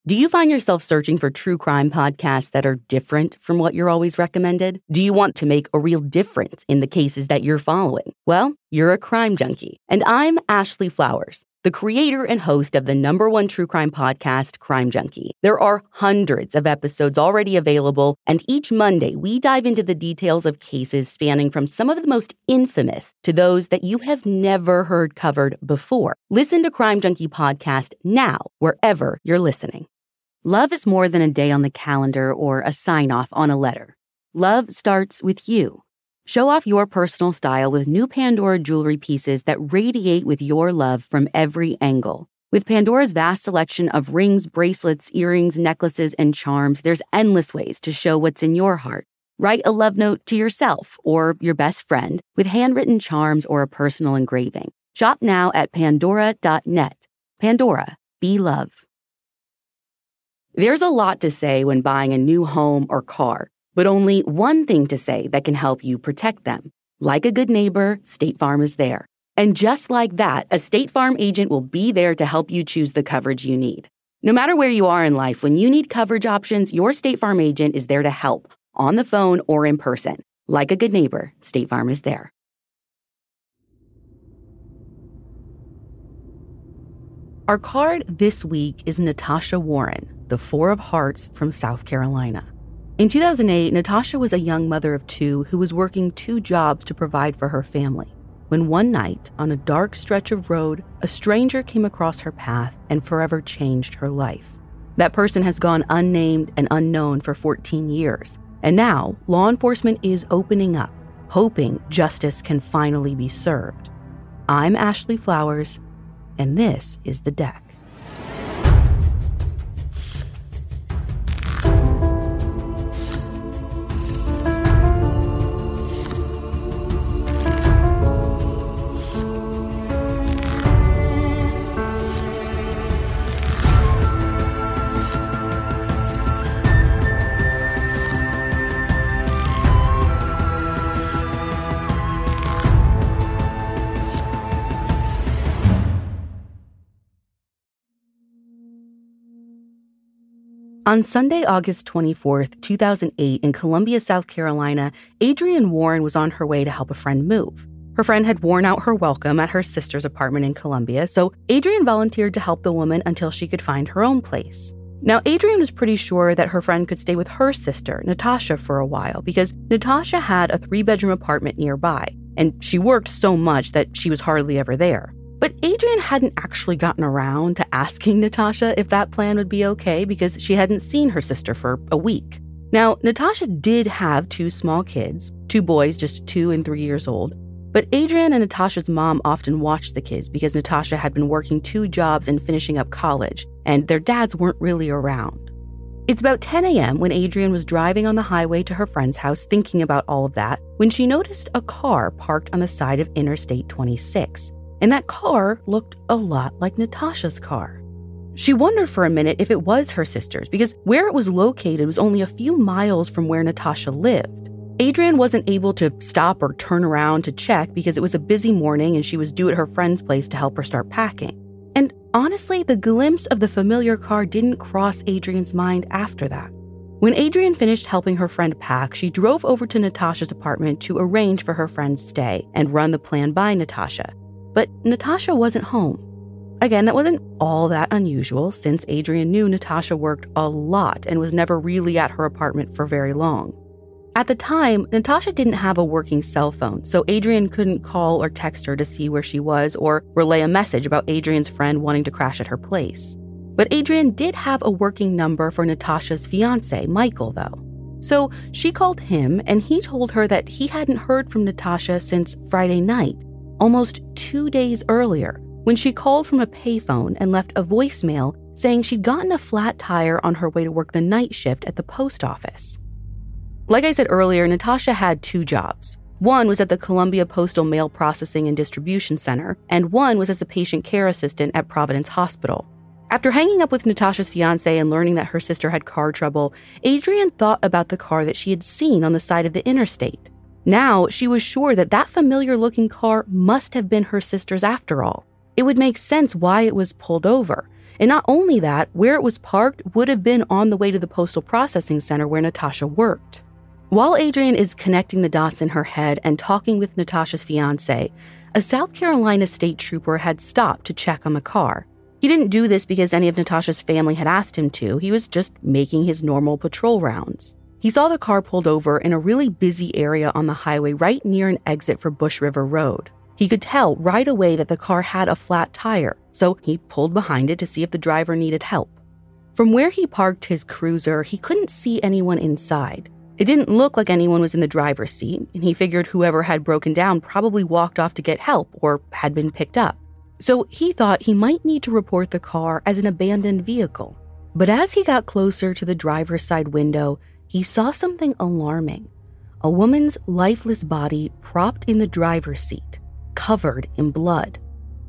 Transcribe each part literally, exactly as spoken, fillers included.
Do you find yourself searching for true crime podcasts that are different from what you're always recommended? Do you want to make a real difference in the cases that you're following? Well, you're a crime junkie. And I'm Ashley Flowers, the creator and host of the number one true crime podcast, Crime Junkie. There are hundreds of episodes already available, and each Monday we dive into the details of cases spanning from some of the most infamous to those that you have never heard covered before. Listen to Crime Junkie Podcast now, wherever you're listening. Love is more than a day on the calendar or a sign-off on a letter. Love starts with you. Show off your personal style with new Pandora jewelry pieces that radiate with your love from every angle. With Pandora's vast selection of rings, bracelets, earrings, necklaces, and charms, there's endless ways to show what's in your heart. Write a love note to yourself or your best friend with handwritten charms or a personal engraving. Shop now at pandora dot net. Pandora, be love. There's a lot to say when buying a new home or car, but only one thing to say that can help you protect them. Like a good neighbor, State Farm is there. And just like that, a State Farm agent will be there to help you choose the coverage you need. No matter where you are in life, when you need coverage options, your State Farm agent is there to help, on the phone or in person. Like a good neighbor, State Farm is there. Our card this week is Natasha Warren, the Four of Hearts from South Carolina. In two thousand eight, Natasha was a young mother of two who was working two jobs to provide for her family, when one night, on a dark stretch of road, a stranger came across her path and forever changed her life. That person has gone unnamed and unknown for fourteen years, and now law enforcement is opening up, hoping justice can finally be served. I'm Ashley Flowers, and this is The Deck. On Sunday, August twenty-fourth, two thousand eight, in Columbia, South Carolina, Adrienne Warren was on her way to help a friend move. Her friend had worn out her welcome at her sister's apartment in Columbia, so Adrienne volunteered to help the woman until she could find her own place. Now, Adrienne was pretty sure that her friend could stay with her sister, Natasha, for a while, because Natasha had a three-bedroom apartment nearby, and she worked so much that she was hardly ever there. But Adrienne hadn't actually gotten around to asking Natasha if that plan would be okay because she hadn't seen her sister for a week. Now, Natasha did have two small kids, two boys just two and three years old, but Adrienne and Natasha's mom often watched the kids because Natasha had been working two jobs and finishing up college, and their dads weren't really around. It's about ten a.m. when Adrienne was driving on the highway to her friend's house thinking about all of that when she noticed a car parked on the side of Interstate twenty-six. And that car looked a lot like Natasha's car. She wondered for a minute if it was her sister's because where it was located was only a few miles from where Natasha lived. Adrienne wasn't able to stop or turn around to check because it was a busy morning and she was due at her friend's place to help her start packing. And honestly, the glimpse of the familiar car didn't cross Adrienne's mind after that. When Adrienne finished helping her friend pack, she drove over to Natasha's apartment to arrange for her friend's stay and run the plan by Natasha. But Natasha wasn't home. Again, that wasn't all that unusual since Adrienne knew Natasha worked a lot and was never really at her apartment for very long. At the time, Natasha didn't have a working cell phone, so Adrienne couldn't call or text her to see where she was or relay a message about Adrienne's friend wanting to crash at her place. But Adrienne did have a working number for Natasha's fiancé, Michael, though. So she called him and he told her that he hadn't heard from Natasha since Friday night, almost two days earlier, when she called from a payphone and left a voicemail saying she'd gotten a flat tire on her way to work the night shift at the post office. Like I said earlier, Natasha had two jobs. One was at the Columbia Postal Mail Processing and Distribution Center, and one was as a patient care assistant at Providence Hospital. After hanging up with Natasha's fiancé and learning that her sister had car trouble, Adrienne thought about the car that she had seen on the side of the interstate. Now, she was sure that that familiar-looking car must have been her sister's after all. It would make sense why it was pulled over. And not only that, where it was parked would have been on the way to the postal processing center where Natasha worked. While Adrienne is connecting the dots in her head and talking with Natasha's fiancé, a South Carolina state trooper had stopped to check on the car. He didn't do this because any of Natasha's family had asked him to. He was just making his normal patrol rounds. He saw the car pulled over in a really busy area on the highway right near an exit for Bush River Road. He could tell right away that the car had a flat tire, so he pulled behind it to see if the driver needed help. From where he parked his cruiser, he couldn't see anyone inside. It didn't look like anyone was in the driver's seat, and he figured whoever had broken down probably walked off to get help or had been picked up. So he thought he might need to report the car as an abandoned vehicle. But as he got closer to the driver's side window, he saw something alarming. A woman's lifeless body propped in the driver's seat, covered in blood.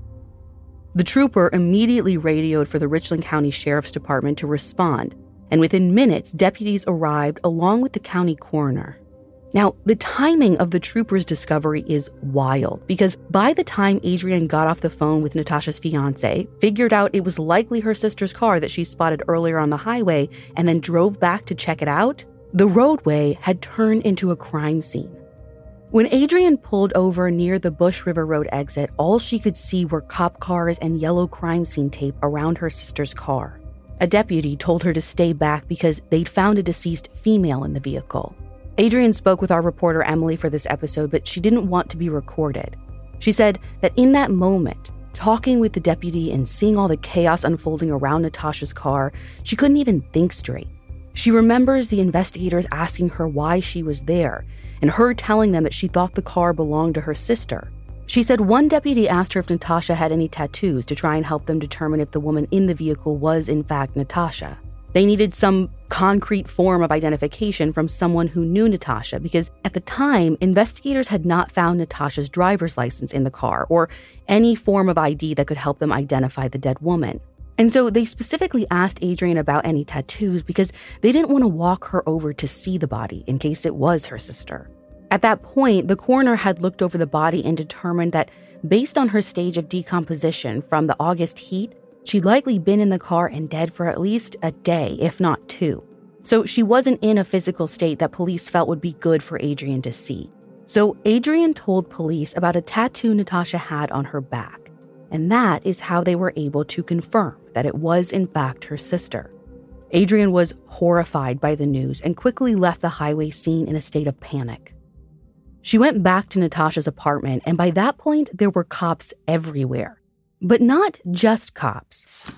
The trooper immediately radioed for the Richland County Sheriff's Department to respond, and within minutes, deputies arrived along with the county coroner. Now, the timing of the trooper's discovery is wild, because by the time Adrienne got off the phone with Natasha's fiancé, figured out it was likely her sister's car that she spotted earlier on the highway, and then drove back to check it out, the roadway had turned into a crime scene. When Adrienne pulled over near the Bush River Road exit, all she could see were cop cars and yellow crime scene tape around her sister's car. A deputy told her to stay back because they'd found a deceased female in the vehicle. Adrienne spoke with our reporter Emily for this episode, but she didn't want to be recorded. She said that in that moment, talking with the deputy and seeing all the chaos unfolding around Natasha's car, she couldn't even think straight. She remembers the investigators asking her why she was there, and her telling them that she thought the car belonged to her sister. She said one deputy asked her if Natasha had any tattoos to try and help them determine if the woman in the vehicle was in fact Natasha. They needed some concrete form of identification from someone who knew Natasha because at the time, investigators had not found Natasha's driver's license in the car or any form of I D that could help them identify the dead woman. And so they specifically asked Adrienne about any tattoos because they didn't want to walk her over to see the body in case it was her sister. At that point, the coroner had looked over the body and determined that based on her stage of decomposition from the August heat, she'd likely been in the car and dead for at least a day, if not two. So she wasn't in a physical state that police felt would be good for Adrienne to see. So Adrienne told police about a tattoo Natasha had on her back. And that is how they were able to confirm that it was in fact her sister. Adrienne was horrified by the news and quickly left the highway scene in a state of panic. She went back to Natasha's apartment, and by that point, there were cops everywhere. But not just cops.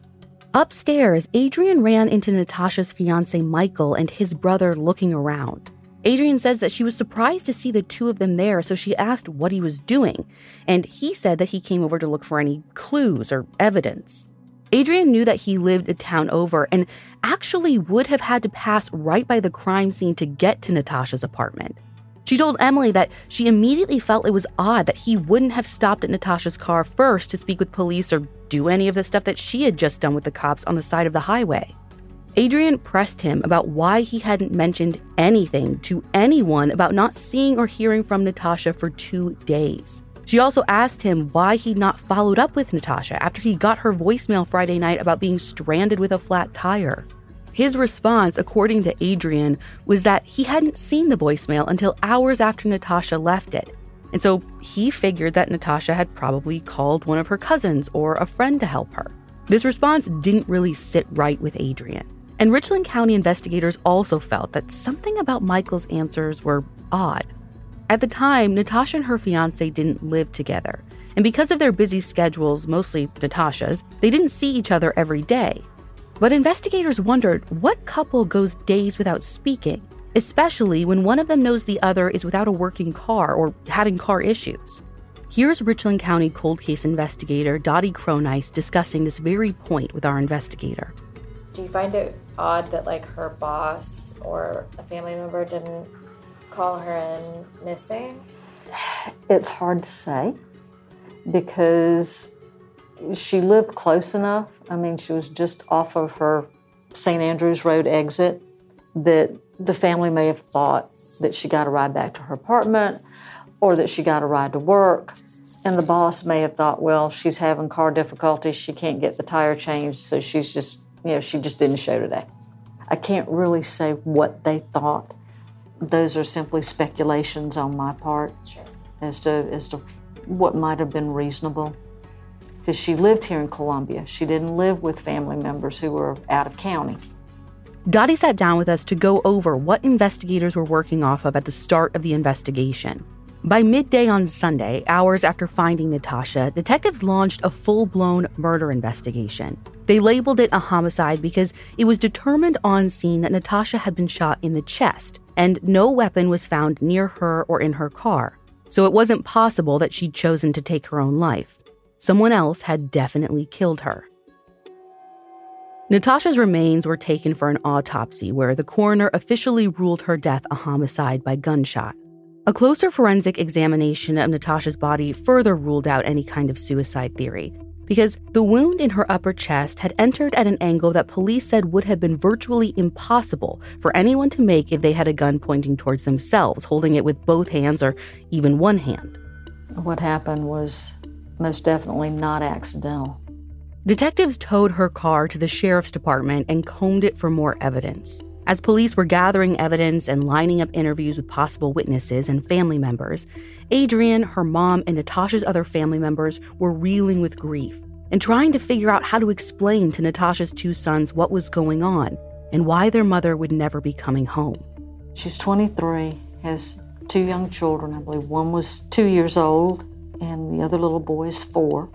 Upstairs, Adrienne ran into Natasha's fiancé Michael and his brother looking around. Adrienne says that she was surprised to see the two of them there, so she asked what he was doing, and he said that he came over to look for any clues or evidence. Adrienne knew that he lived a town over and actually would have had to pass right by the crime scene to get to Natasha's apartment. She told Emily that she immediately felt it was odd that he wouldn't have stopped at Natasha's car first to speak with police or do any of the stuff that she had just done with the cops on the side of the highway. Adrienne pressed him about why he hadn't mentioned anything to anyone about not seeing or hearing from Natasha for two days. She also asked him why he'd not followed up with Natasha after he got her voicemail Friday night about being stranded with a flat tire. His response, according to Adrienne, was that he hadn't seen the voicemail until hours after Natasha left it. And so he figured that Natasha had probably called one of her cousins or a friend to help her. This response didn't really sit right with Adrienne. And Richland County investigators also felt that something about Michael's answers were odd. At the time, Natasha and her fiancé didn't live together. And because of their busy schedules, mostly Natasha's, they didn't see each other every day. But investigators wondered what couple goes days without speaking, especially when one of them knows the other is without a working car or having car issues. Here's Richland County cold case investigator Dottie Cronice discussing this very point with our investigator. Do you find it odd that like her boss or a family member didn't call her in missing? It's hard to say because she lived close enough. I mean, she was just off of her Saint Andrews Road exit that the family may have thought that she got a ride back to her apartment or that she got a ride to work. And the boss may have thought, well, she's having car difficulties, she can't get the tire changed, so she's just, you know, she just didn't show today. I can't really say what they thought. Those are simply speculations on my part Sure. as to as to what might have been reasonable. Because she lived here in Columbia. She didn't live with family members who were out of county. Dottie sat down with us to go over what investigators were working off of at the start of the investigation. By midday on Sunday, hours after finding Natasha, detectives launched a full-blown murder investigation. They labeled it a homicide because it was determined on scene that Natasha had been shot in the chest, and no weapon was found near her or in her car. So it wasn't possible that she'd chosen to take her own life. Someone else had definitely killed her. Natasha's remains were taken for an autopsy, where the coroner officially ruled her death a homicide by gunshot. A closer forensic examination of Natasha's body further ruled out any kind of suicide theory, because the wound in her upper chest had entered at an angle that police said would have been virtually impossible for anyone to make if they had a gun pointing towards themselves, holding it with both hands or even one hand. What happened was most definitely not accidental. Detectives towed her car to the sheriff's department and combed it for more evidence. As police were gathering evidence and lining up interviews with possible witnesses and family members, Adrienne, her mom, and Natasha's other family members were reeling with grief and trying to figure out how to explain to Natasha's two sons what was going on and why their mother would never be coming home. She's twenty-three, has two young children. I believe one was two years old and the other little boy is four.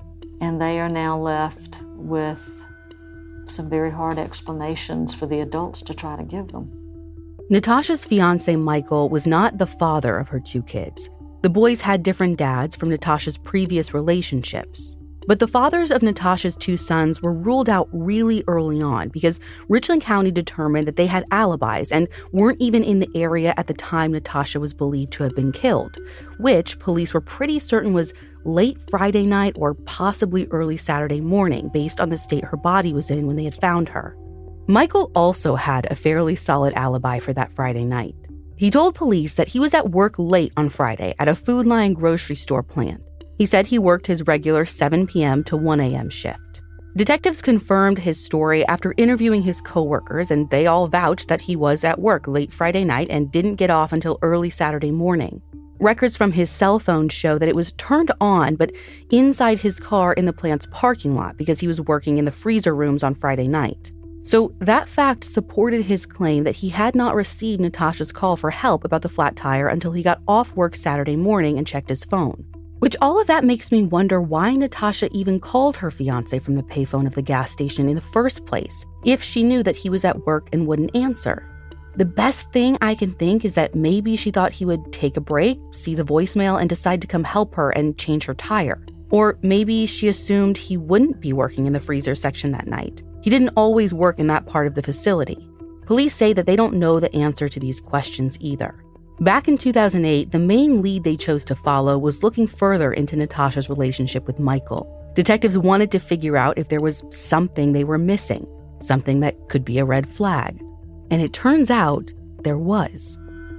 And they are now left with some very hard explanations for the adults to try to give them. Natasha's fiancé, Michael, was not the father of her two kids. The boys had different dads from Natasha's previous relationships. But the fathers of Natasha's two sons were ruled out really early on because Richland County determined that they had alibis and weren't even in the area at the time Natasha was believed to have been killed, which police were pretty certain was late Friday night or possibly early Saturday morning based on the state her body was in when they had found her. Michael also had a fairly solid alibi for that Friday night. He told police that he was at work late on Friday at a Food Lion grocery store plant. He said he worked his regular seven p.m. to one a.m. shift. Detectives confirmed his story after interviewing his coworkers, and they all vouched that he was at work late Friday night and didn't get off until early Saturday morning. Records from his cell phone show that it was turned on, but inside his car in the plant's parking lot because he was working in the freezer rooms on Friday night. So that fact supported his claim that he had not received Natasha's call for help about the flat tire until he got off work Saturday morning and checked his phone. Which all of that makes me wonder why Natasha even called her fiancé from the payphone of the gas station in the first place, if she knew that he was at work and wouldn't answer. The best thing I can think is that maybe she thought he would take a break, see the voicemail, and decide to come help her and change her tire. Or maybe she assumed he wouldn't be working in the freezer section that night. He didn't always work in that part of the facility. Police say that they don't know the answer to these questions either. Back in two thousand eight, the main lead they chose to follow was looking further into Natasha's relationship with Michael. Detectives wanted to figure out if there was something they were missing, something that could be a red flag. And it turns out there was.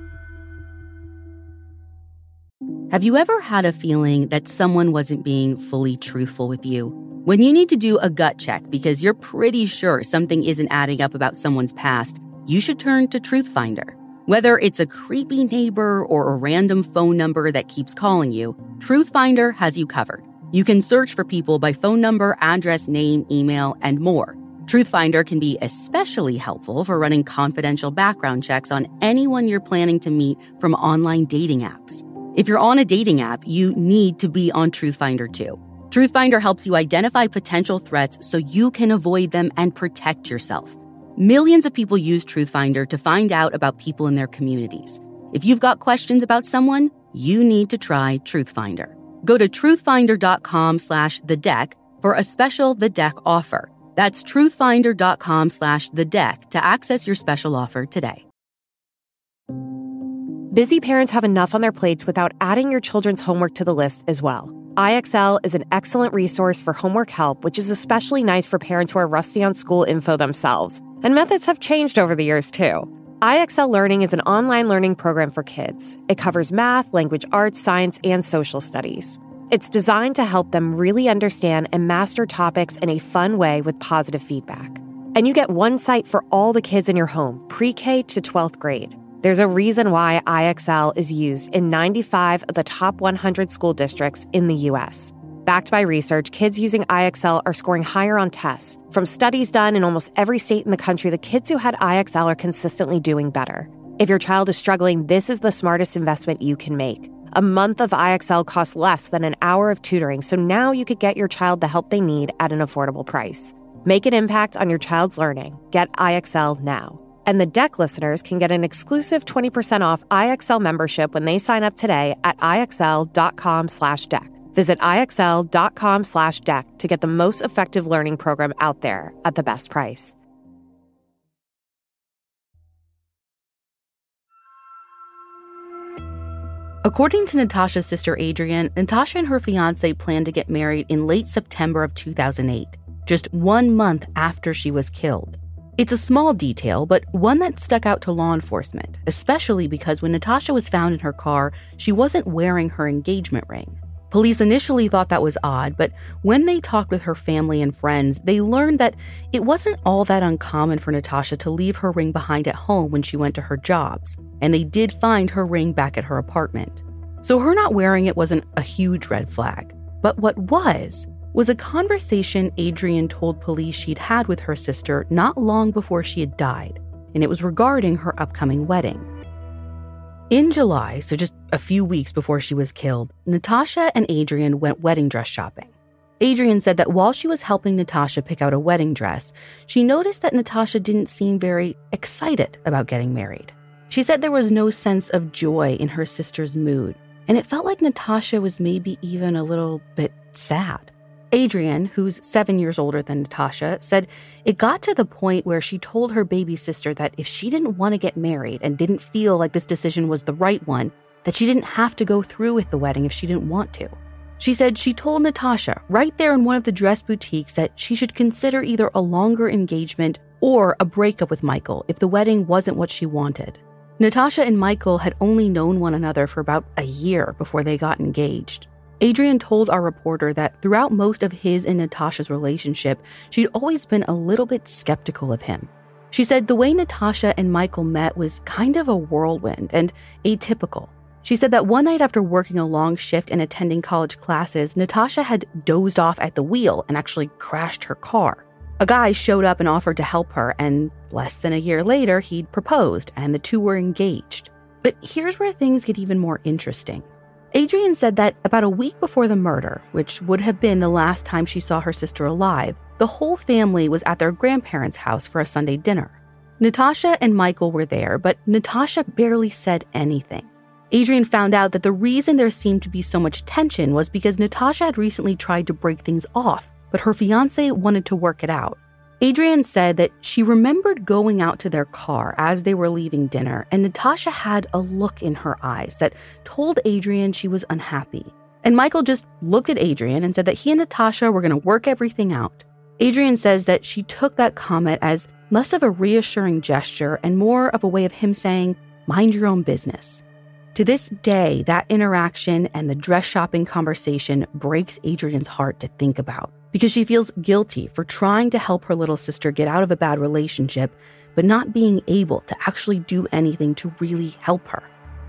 Have you ever had a feeling that someone wasn't being fully truthful with you? When you need to do a gut check because you're pretty sure something isn't adding up about someone's past, you should turn to TruthFinder. Whether it's a creepy neighbor or a random phone number that keeps calling you, TruthFinder has you covered. You can search for people by phone number, address, name, email, and more. TruthFinder can be especially helpful for running confidential background checks on anyone you're planning to meet from online dating apps. If you're on a dating app, you need to be on TruthFinder too. TruthFinder helps you identify potential threats so you can avoid them and protect yourself. Millions of people use TruthFinder to find out about people in their communities. If you've got questions about someone, you need to try TruthFinder. Go to truthfinder.com slash the deck for a special The Deck offer. That's truthfinder.com slash the deck to access your special offer today. Busy parents have enough on their plates without adding your children's homework to the list as well. I X L is an excellent resource for homework help, which is especially nice for parents who are rusty on school info themselves. And methods have changed over the years, too. I X L Learning is an online learning program for kids. It covers math, language arts, science, and social studies. It's designed to help them really understand and master topics in a fun way with positive feedback. And you get one site for all the kids in your home, pre-K to twelfth grade. There's a reason why I X L is used in ninety-five of the top one hundred school districts in the U S. Backed by research, kids using I X L are scoring higher on tests. From studies done in almost every state in the country, the kids who had I X L are consistently doing better. If your child is struggling, this is the smartest investment you can make. A month of I X L costs less than an hour of tutoring, so now you could get your child the help they need at an affordable price. Make an impact on your child's learning. Get I X L now. And the D E C listeners can get an exclusive twenty percent off I X L membership when they sign up today at IXL.com slash deck. Visit IXL.com slash deck to get the most effective learning program out there at the best price. According to Natasha's sister Adrienne, Natasha and her fiancé planned to get married in late September of two thousand eight, just one month after she was killed. It's a small detail, but one that stuck out to law enforcement, especially because when Natasha was found in her car, she wasn't wearing her engagement ring. Police initially thought that was odd, but when they talked with her family and friends, they learned that it wasn't all that uncommon for Natasha to leave her ring behind at home when she went to her jobs, and they did find her ring back at her apartment. So her not wearing it wasn't a huge red flag. But what was, was a conversation Adrienne told police she'd had with her sister not long before she had died, and it was regarding her upcoming wedding. In July, so just a few weeks before she was killed, Natasha and Adrienne went wedding dress shopping. Adrienne said that while she was helping Natasha pick out a wedding dress, she noticed that Natasha didn't seem very excited about getting married. She said there was no sense of joy in her sister's mood, and it felt like Natasha was maybe even a little bit sad. Adrienne, who's seven years older than Natasha, said it got to the point where she told her baby sister that if she didn't want to get married and didn't feel like this decision was the right one, that she didn't have to go through with the wedding if she didn't want to. She said she told Natasha right there in one of the dress boutiques that she should consider either a longer engagement or a breakup with Michael if the wedding wasn't what she wanted. Natasha and Michael had only known one another for about a year before they got engaged. Adrienne told our reporter that throughout most of his and Natasha's relationship, she'd always been a little bit skeptical of him. She said the way Natasha and Michael met was kind of a whirlwind and atypical. She said that one night after working a long shift and attending college classes, Natasha had dozed off at the wheel and actually crashed her car. A guy showed up and offered to help her, and less than a year later, he'd proposed, and the two were engaged. But here's where things get even more interesting. Adrienne said that about a week before the murder, which would have been the last time she saw her sister alive, the whole family was at their grandparents' house for a Sunday dinner. Natasha and Michael were there, but Natasha barely said anything. Adrienne found out that the reason there seemed to be so much tension was because Natasha had recently tried to break things off, but her fiancé wanted to work it out. Adrienne said that she remembered going out to their car as they were leaving dinner, and Natasha had a look in her eyes that told Adrienne she was unhappy. And Michael just looked at Adrienne and said that he and Natasha were going to work everything out. Adrienne says that she took that comment as less of a reassuring gesture and more of a way of him saying, mind your own business. To this day, that interaction and the dress shopping conversation breaks Adrienne's heart to think about, because she feels guilty for trying to help her little sister get out of a bad relationship, but not being able to actually do anything to really help her.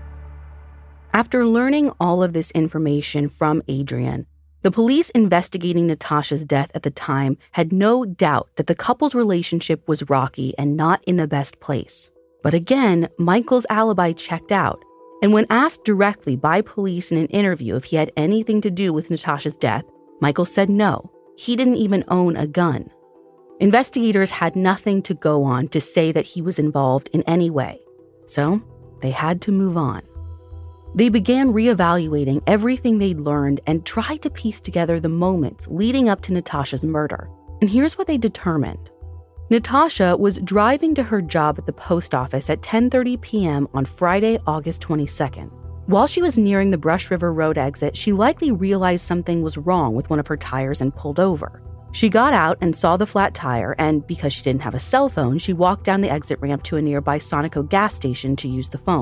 After learning all of this information from Adrienne, the police investigating Natasha's death at the time had no doubt that the couple's relationship was rocky and not in the best place. But again, Michael's alibi checked out, and when asked directly by police in an interview if he had anything to do with Natasha's death, Michael said no. He didn't even own a gun. Investigators had nothing to go on to say that he was involved in any way, so they had to move on. They began reevaluating everything they'd learned and tried to piece together the moments leading up to Natasha's murder. And here's what they determined. Natasha was driving to her job at the post office at ten thirty p.m. on Friday, August twenty-second. While she was nearing the Brush River Road exit, she likely realized something was wrong with one of her tires and pulled over. She got out and saw the flat tire, and because she didn't have a cell phone, she walked down the exit ramp to a nearby Sonico gas station to use the phone.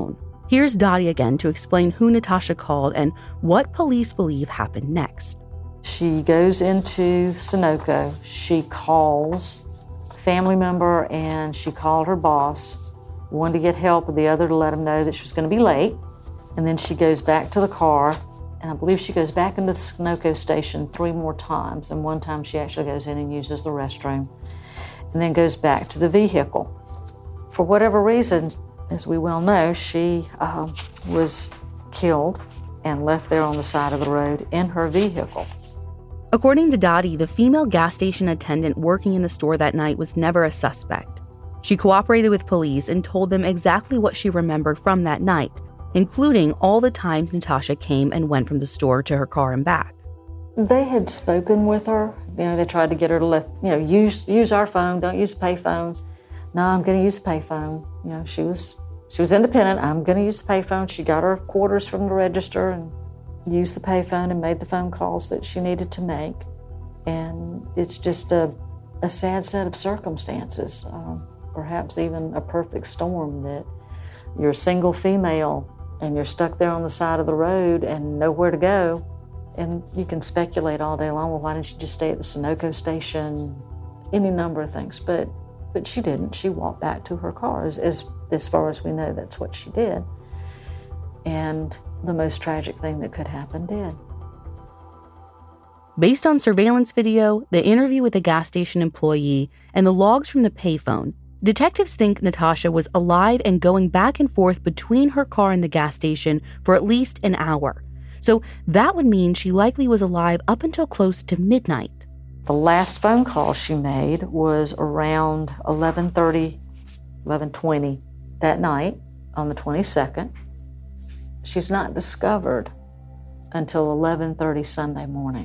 Here's Dottie again to explain who Natasha called and what police believe happened next. She goes into Sunoco. She calls a family member and she called her boss, one to get help and the other to let him know that she was going to be late. And then she goes back to the car, and I believe she goes back into the Sunoco station three more times. And one time she actually goes in and uses the restroom and then goes back to the vehicle. For whatever reason, as we well know, she uh, was killed and left there on the side of the road in her vehicle. According to Dottie, the female gas station attendant working in the store that night was never a suspect. She cooperated with police and told them exactly what she remembered from that night, including all the times Natasha came and went from the store to her car and back. They had spoken with her. You know, they tried to get her to let, you know, use use our phone, don't use a pay phone. No, I'm going to use a pay phone. You know, she was she was independent. I'm going to use the pay phone. She got her quarters from the register and used the pay phone and made the phone calls that she needed to make. And it's just a, a sad set of circumstances, um, perhaps even a perfect storm that you're a single female and you're stuck there on the side of the road and nowhere to go. And you can speculate all day long, well, why didn't she just stay at the Sunoco station? Any number of things, but but she didn't. She walked back to her car. As, as, as far as we know, that's what she did. And the most tragic thing that could happen did. Based on surveillance video, the interview with the gas station employee, and the logs from the payphone, detectives think Natasha was alive and going back and forth between her car and the gas station for at least an hour. So that would mean she likely was alive up until close to midnight. The last phone call she made was around eleven thirty, eleven twenty that night on the twenty-second. She's not discovered until eleven thirty Sunday morning.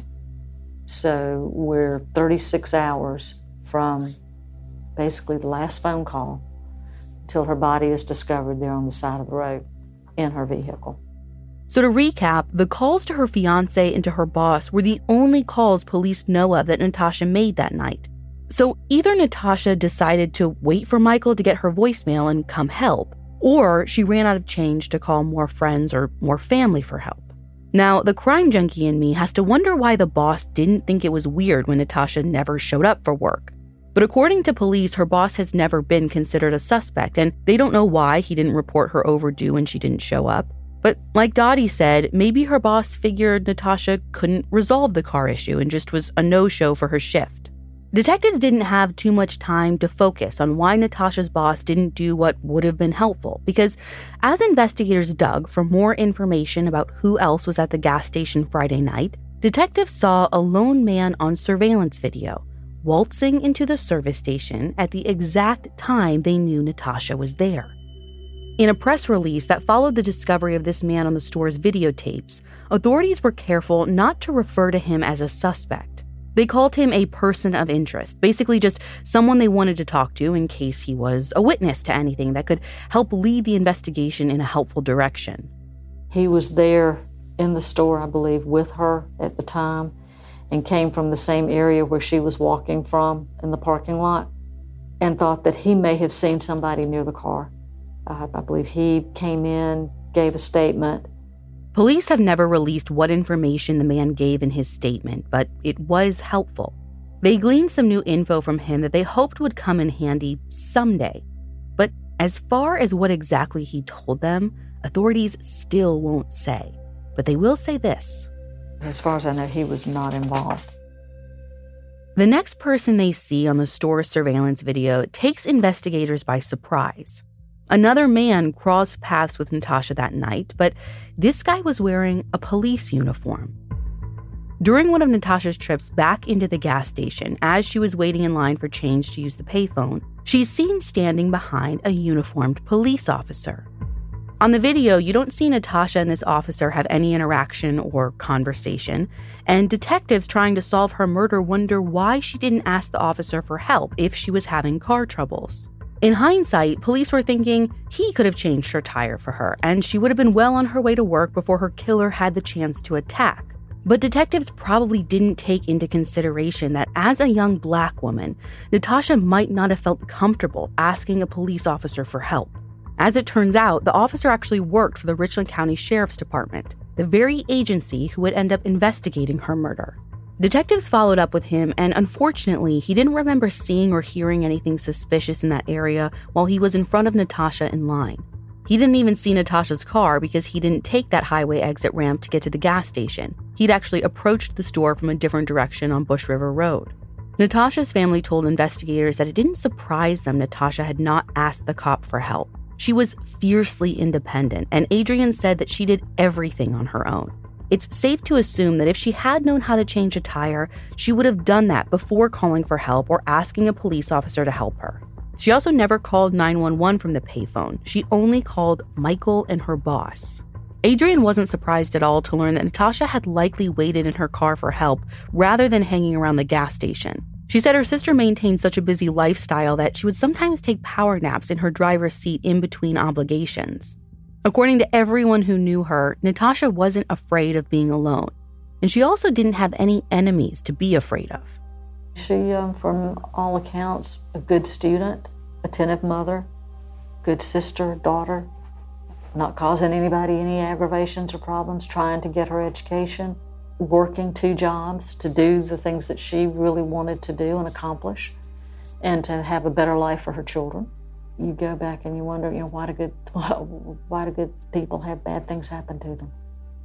So we're thirty-six hours from basically the last phone call till her body is discovered there on the side of the road in her vehicle. So to recap, the calls to her fiancé and to her boss were the only calls police know of that Natasha made that night. So either Natasha decided to wait for Michael to get her voicemail and come help, or she ran out of change to call more friends or more family for help. Now, the crime junkie in me has to wonder why the boss didn't think it was weird when Natasha never showed up for work. But according to police, her boss has never been considered a suspect, and they don't know why he didn't report her overdue when she didn't show up. But like Dottie said, maybe her boss figured Natasha couldn't resolve the car issue and just was a no-show for her shift. Detectives didn't have too much time to focus on why Natasha's boss didn't do what would have been helpful, because as investigators dug for more information about who else was at the gas station Friday night, detectives saw a lone man on surveillance video waltzing into the service station at the exact time they knew Natasha was there. In a press release that followed the discovery of this man on the store's videotapes, authorities were careful not to refer to him as a suspect. They called him a person of interest, basically just someone they wanted to talk to in case he was a witness to anything that could help lead the investigation in a helpful direction. He was there in the store, I believe, with her at the time and came from the same area where she was walking from in the parking lot and thought that he may have seen somebody near the car. Uh, I believe he came in, gave a statement. Police have never released what information the man gave in his statement, but it was helpful. They gleaned some new info from him that they hoped would come in handy someday. But as far as what exactly he told them, authorities still won't say. But they will say this. As far as I know, he was not involved. The next person they see on the store's surveillance video takes investigators by surprise. Another man crossed paths with Natasha that night, but this guy was wearing a police uniform. During one of Natasha's trips back into the gas station, as she was waiting in line for change to use the payphone, she's seen standing behind a uniformed police officer. On the video, you don't see Natasha and this officer have any interaction or conversation, and detectives trying to solve her murder wonder why she didn't ask the officer for help if she was having car troubles. In hindsight, police were thinking he could have changed her tire for her, and she would have been well on her way to work before her killer had the chance to attack. But detectives probably didn't take into consideration that as a young black woman, Natasha might not have felt comfortable asking a police officer for help. As it turns out, the officer actually worked for the Richland County Sheriff's Department, the very agency who would end up investigating her murder. Detectives followed up with him, and unfortunately, he didn't remember seeing or hearing anything suspicious in that area while he was in front of Natasha in line. He didn't even see Natasha's car because he didn't take that highway exit ramp to get to the gas station. He'd actually approached the store from a different direction on Bush River Road. Natasha's family told investigators that it didn't surprise them Natasha had not asked the cop for help. She was fiercely independent, and Adrienne said that she did everything on her own. It's safe to assume that if she had known how to change a tire, she would have done that before calling for help or asking a police officer to help her. She also never called nine one one from the payphone. She only called Michael and her boss. Adrienne wasn't surprised at all to learn that Natasha had likely waited in her car for help rather than hanging around the gas station. She said her sister maintained such a busy lifestyle that she would sometimes take power naps in her driver's seat in between obligations. According to everyone who knew her, Natasha wasn't afraid of being alone, and she also didn't have any enemies to be afraid of. She, um, from all accounts, a good student, attentive mother, good sister, daughter, not causing anybody any aggravations or problems, trying to get her education, working two jobs to do the things that she really wanted to do and accomplish, and to have a better life for her children. You go back and you wonder, you know, why do good, why do good people have bad things happen to them?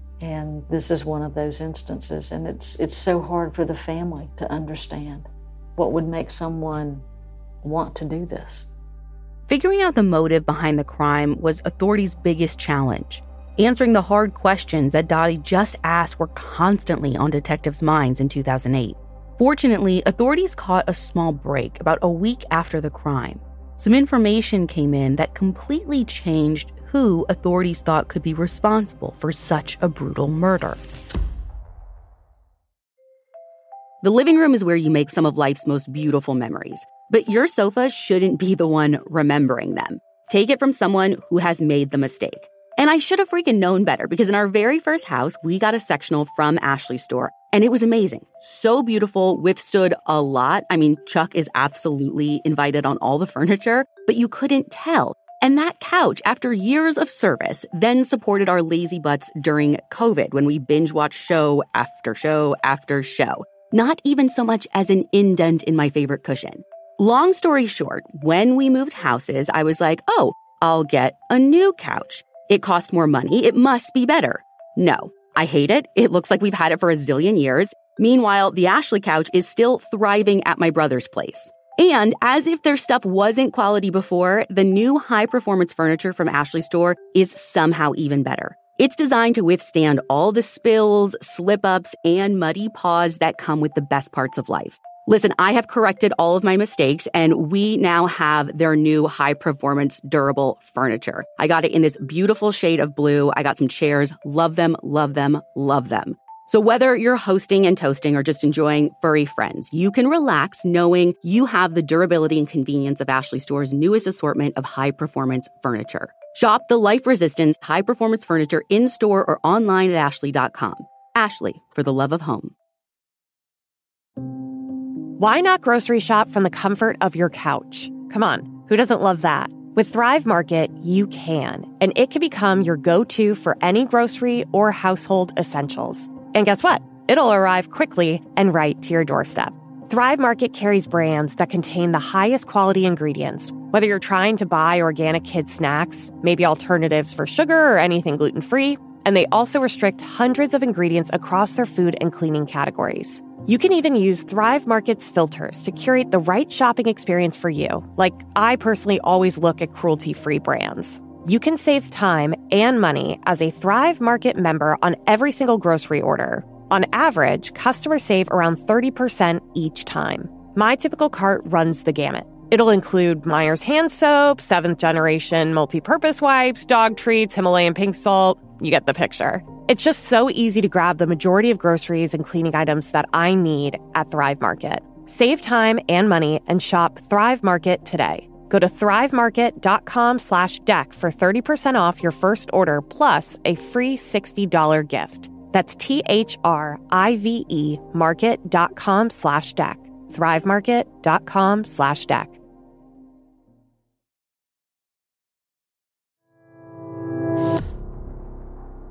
And this is one of those instances, and it's it's so hard for the family to understand what would make someone want to do this. Figuring out the motive behind the crime was authorities' biggest challenge. Answering the hard questions that Dottie just asked were constantly on detectives' minds in two thousand eight. Fortunately, authorities caught a small break about a week after the crime. Some information came in that completely changed who authorities thought could be responsible for such a brutal murder. The living room is where you make some of life's most beautiful memories, but your sofa shouldn't be the one remembering them. Take it from someone who has made the mistake. And I should have freaking known better, because in our very first house, we got a sectional from Ashley's store, and it was amazing. So beautiful, withstood a lot. I mean, Chuck is absolutely invited on all the furniture, but you couldn't tell. And that couch, after years of service, then supported our lazy butts during COVID when we binge-watched show after show after show. Not even so much as an indent in my favorite cushion. Long story short, when we moved houses, I was like, oh, I'll get a new couch. It costs more money. It must be better. No, I hate it. It looks like we've had it for a zillion years. Meanwhile, the Ashley couch is still thriving at my brother's place. And as if their stuff wasn't quality before, the new high-performance furniture from Ashley's store is somehow even better. It's designed to withstand all the spills, slip-ups, and muddy paws that come with the best parts of life. Listen, I have corrected all of my mistakes, and we now have their new high-performance durable furniture. I got it in this beautiful shade of blue. I got some chairs. Love them, love them, love them. So whether you're hosting and toasting or just enjoying furry friends, you can relax knowing you have the durability and convenience of Ashley Store's newest assortment of high-performance furniture. Shop the life-resistant high-performance furniture in-store or online at ashley dot com. Ashley, for the love of home. Why not grocery shop from the comfort of your couch? Come on, who doesn't love that? With Thrive Market, you can, and it can become your go-to for any grocery or household essentials. And guess what? It'll arrive quickly and right to your doorstep. Thrive Market carries brands that contain the highest quality ingredients. Whether you're trying to buy organic kid snacks, maybe alternatives for sugar or anything gluten-free, and they also restrict hundreds of ingredients across their food and cleaning categories. You can even use Thrive Market's filters to curate the right shopping experience for you. Like, I personally always look at cruelty-free brands. You can save time and money as a Thrive Market member on every single grocery order. On average, customers save around thirty percent each time. My typical cart runs the gamut. It'll include Meyer's hand soap, seventh generation multi-purpose wipes, dog treats, Himalayan pink salt. You get the picture. It's just so easy to grab the majority of groceries and cleaning items that I need at Thrive Market. Save time and money and shop Thrive Market today. Go to thrivemarket.com slash deck for thirty percent off your first order plus a free sixty dollars gift. That's T-H-R-I-V-E market.com slash deck. thrivemarket.com slash deck.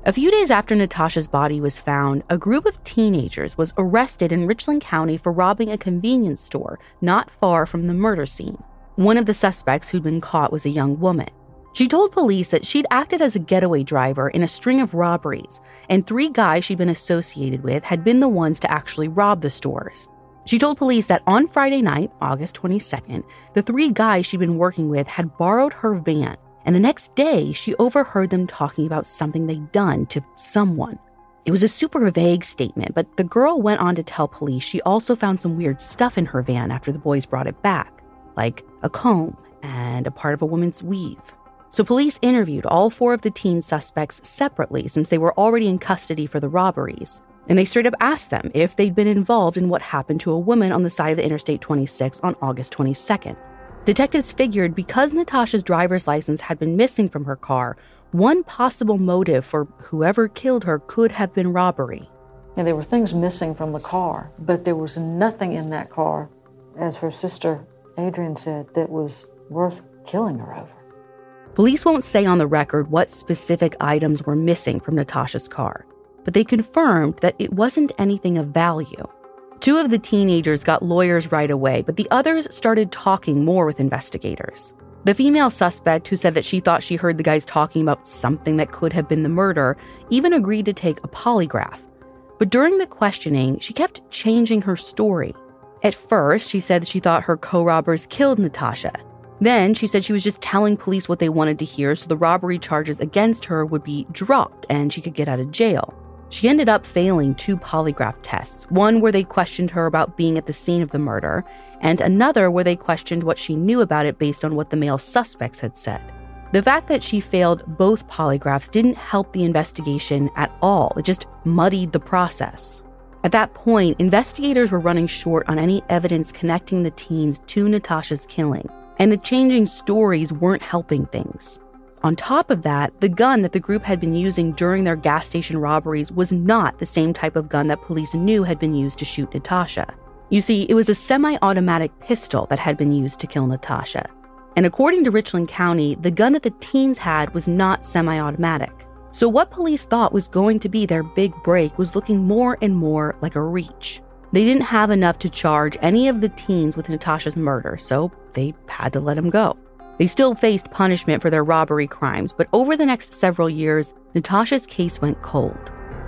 A few days after Natasha's body was found, a group of teenagers was arrested in Richland County for robbing a convenience store not far from the murder scene. One of the suspects who'd been caught was a young woman. She told police that she'd acted as a getaway driver in a string of robberies, and three guys she'd been associated with had been the ones to actually rob the stores. She told police that on Friday night, August twenty-second, the three guys she'd been working with had borrowed her van, and the next day she overheard them talking about something they'd done to someone. It was a super vague statement, but the girl went on to tell police she also found some weird stuff in her van after the boys brought it back, like a comb and a part of a woman's weave. So police interviewed all four of the teen suspects separately since they were already in custody for the robberies. And they straight up asked them if they'd been involved in what happened to a woman on the side of the Interstate twenty-six on August twenty-second. Detectives figured because Natasha's driver's license had been missing from her car, one possible motive for whoever killed her could have been robbery. And there were things missing from the car, but there was nothing in that car, as her sister Adrian said, that was worth killing her over. Police won't say on the record what specific items were missing from Natasha's car, but they confirmed that it wasn't anything of value. Two of the teenagers got lawyers right away, but the others started talking more with investigators. The female suspect, who said that she thought she heard the guys talking about something that could have been the murder, even agreed to take a polygraph. But during the questioning, she kept changing her story. At first, she said she thought her co-robbers killed Natasha. Then she said she was just telling police what they wanted to hear so the robbery charges against her would be dropped and she could get out of jail. She ended up failing two polygraph tests, one where they questioned her about being at the scene of the murder, and another where they questioned what she knew about it based on what the male suspects had said. The fact that she failed both polygraphs didn't help the investigation at all. It just muddied the process. At that point, investigators were running short on any evidence connecting the teens to Natasha's killing, and the changing stories weren't helping things. On top of that, the gun that the group had been using during their gas station robberies was not the same type of gun that police knew had been used to shoot Natasha. You see, it was a semi-automatic pistol that had been used to kill Natasha. And according to Richland County, the gun that the teens had was not semi-automatic. So what police thought was going to be their big break was looking more and more like a reach. They didn't have enough to charge any of the teens with Natasha's murder, so they had to let them go. They still faced punishment for their robbery crimes, but over the next several years, Natasha's case went cold.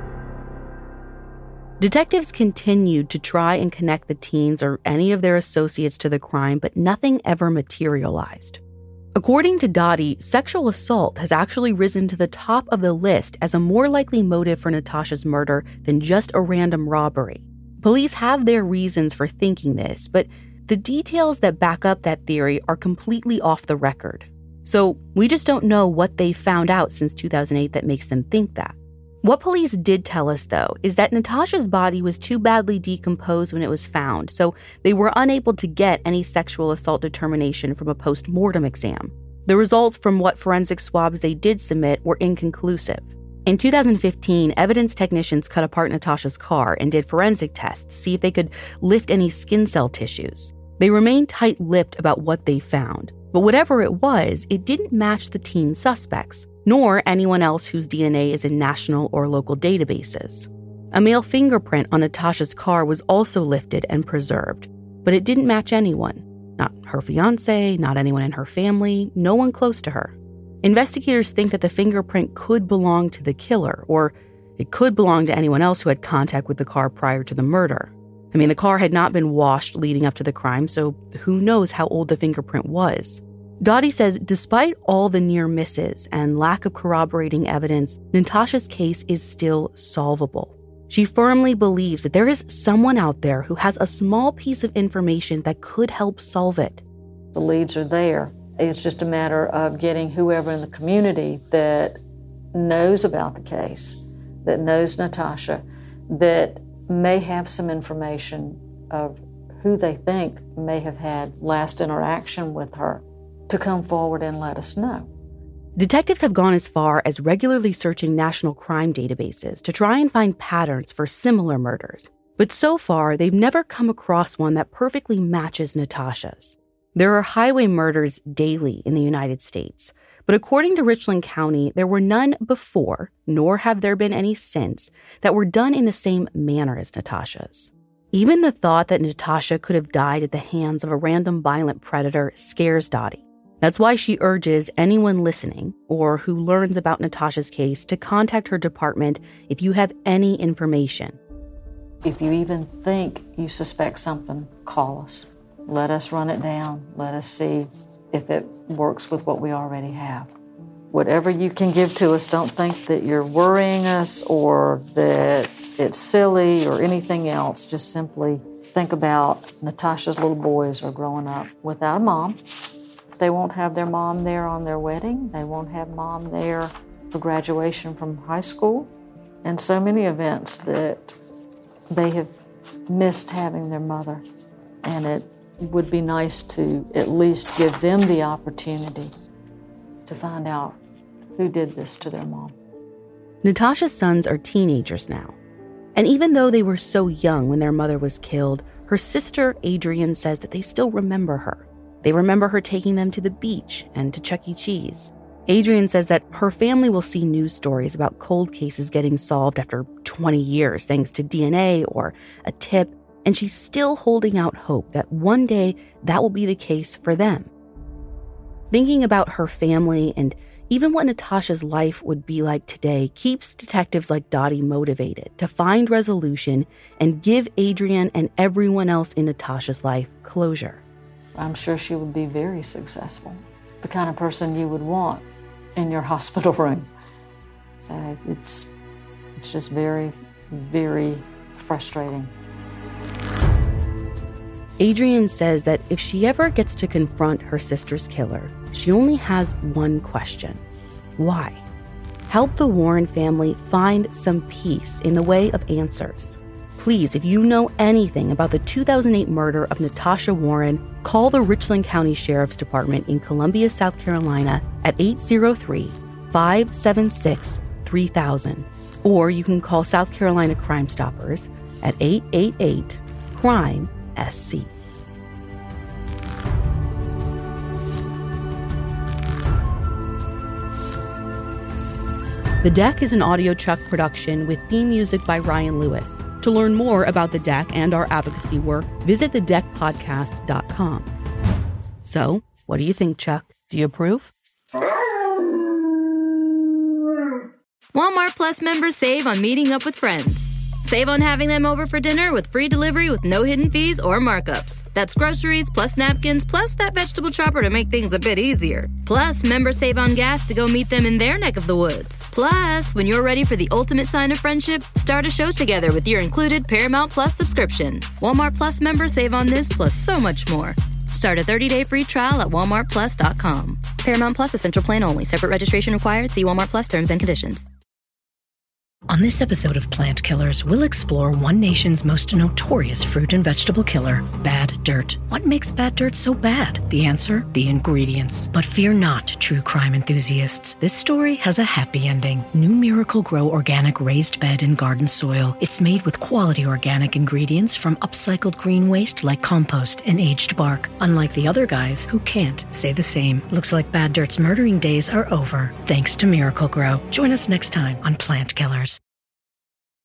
Detectives continued to try and connect the teens or any of their associates to the crime, but nothing ever materialized. According to Dottie, sexual assault has actually risen to the top of the list as a more likely motive for Natasha's murder than just a random robbery. Police have their reasons for thinking this, but the details that back up that theory are completely off the record. So we just don't know what they've found out since two thousand eight that makes them think that. What police did tell us, though, is that Natasha's body was too badly decomposed when it was found, so they were unable to get any sexual assault determination from a post-mortem exam. The results from what forensic swabs they did submit were inconclusive. In two thousand fifteen, evidence technicians cut apart Natasha's car and did forensic tests to see if they could lift any skin cell tissues. They remained tight-lipped about what they found, but whatever it was, it didn't match the teen suspects, nor anyone else whose D N A is in national or local databases. A male fingerprint on Natasha's car was also lifted and preserved, but it didn't match anyone. Not her fiancé, not anyone in her family, no one close to her. Investigators think that the fingerprint could belong to the killer, or it could belong to anyone else who had contact with the car prior to the murder. I mean, the car had not been washed leading up to the crime, so who knows how old the fingerprint was. Dottie says despite all the near misses and lack of corroborating evidence, Natasha's case is still solvable. She firmly believes that there is someone out there who has a small piece of information that could help solve it. The leads are there. It's just a matter of getting whoever in the community that knows about the case, that knows Natasha, that may have some information of who they think may have had last interaction with her, to come forward and let us know. Detectives have gone as far as regularly searching national crime databases to try and find patterns for similar murders. But so far, they've never come across one that perfectly matches Natasha's. There are highway murders daily in the United States, but according to Richland County, there were none before, nor have there been any since, that were done in the same manner as Natasha's. Even the thought that Natasha could have died at the hands of a random violent predator scares Dottie. That's why she urges anyone listening or who learns about Natasha's case to contact her department if you have any information. If you even think you suspect something, call us. Let us run it down. Let us see if it works with what we already have. Whatever you can give to us, don't think that you're worrying us or that it's silly or anything else. Just simply think about Natasha's little boys are growing up without a mom. They won't have their mom there on their wedding. They won't have mom there for graduation from high school. And so many events that they have missed having their mother. And it would be nice to at least give them the opportunity to find out who did this to their mom. Natasha's sons are teenagers now. And even though they were so young when their mother was killed, her sister Adrienne says that they still remember her. They remember her taking them to the beach and to Chuck E. Cheese. Adrienne says that her family will see news stories about cold cases getting solved after twenty years thanks to D N A or a tip, and she's still holding out hope that one day that will be the case for them. Thinking about her family and even what Natasha's life would be like today keeps detectives like Dottie motivated to find resolution and give Adrienne and everyone else in Natasha's life closure. I'm sure she would be very successful, the kind of person you would want in your hospital room. So it's, it's just very, very frustrating. Adrienne says that if she ever gets to confront her sister's killer, she only has one question. Why? Help the Warren family find some peace in the way of answers. Please, if you know anything about the two thousand eight murder of Natasha Warren, call the Richland County Sheriff's Department in Columbia, South Carolina at eight zero three, five seven six, three thousand. Or you can call South Carolina Crime Stoppers at eight eight eight, crime S C. The Deck is an AudioChuck production with theme music by Ryan Lewis. To learn more about The Deck and our advocacy work, visit the deck podcast dot com. So, what do you think, Chuck? Do you approve? Walmart Plus members save on meeting up with friends. Save on having them over for dinner with free delivery with no hidden fees or markups. That's groceries, plus napkins, plus that vegetable chopper to make things a bit easier. Plus, members save on gas to go meet them in their neck of the woods. Plus, when you're ready for the ultimate sign of friendship, start a show together with your included Paramount Plus subscription. Walmart Plus members save on this plus so much more. Start a thirty-day free trial at walmart plus dot com. Paramount Plus Essential Plan only. Separate registration required. See Walmart Plus terms and conditions. On this episode of Plant Killers, we'll explore one nation's most notorious fruit and vegetable killer, bad dirt. What makes bad dirt so bad? The answer? The ingredients. But fear not, true crime enthusiasts. This story has a happy ending. New Miracle-Gro organic raised bed and garden soil. It's made with quality organic ingredients from upcycled green waste like compost and aged bark. Unlike the other guys who can't say the same. Looks like bad dirt's murdering days are over, thanks to Miracle-Gro. Join us next time on Plant Killers.